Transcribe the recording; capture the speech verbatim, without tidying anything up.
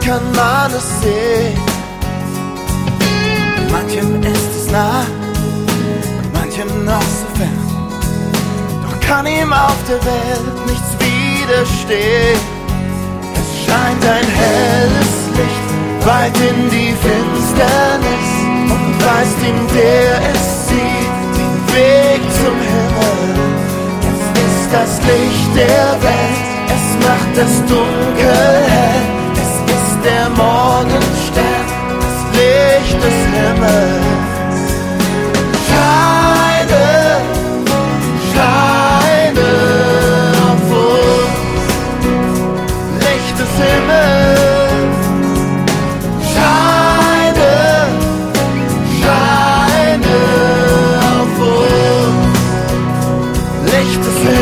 kann man es sehen. Manchem ist es nah, und manchem noch so fern. Doch kann ihm auf der Welt nichts widerstehen. Es scheint ein helles Licht weit in die Finsternis und weist ihm, der es sieht, den Weg zum Himmel. Es ist das Licht der Welt, es macht das Dunkel hell. Es ist der Morgenstern, das Licht des Himmels. Scheine, scheine auf uns, Licht des Himmels. Scheine, scheine auf uns, Licht des Himmels.